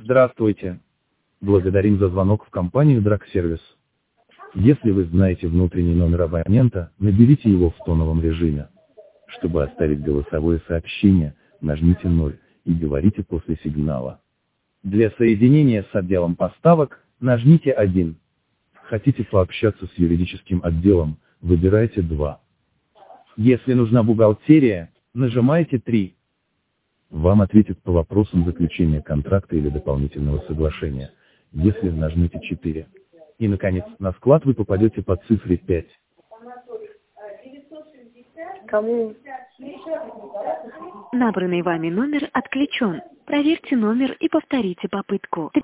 Здравствуйте. Благодарим за звонок в компанию Драгсервис. Если вы знаете внутренний номер абонента, наберите его в тоновом режиме. Чтобы оставить голосовое сообщение, нажмите 0 и говорите после сигнала. Для соединения с отделом поставок, нажмите 1. Хотите пообщаться с юридическим отделом, выбирайте 2. Если нужна бухгалтерия, нажимайте 3. Вам ответят по вопросам заключения контракта или дополнительного соглашения, если нажмете 4. И, наконец, на склад вы попадете по цифре 5. Кому? Набранный вами номер отключен. Проверьте номер и повторите попытку.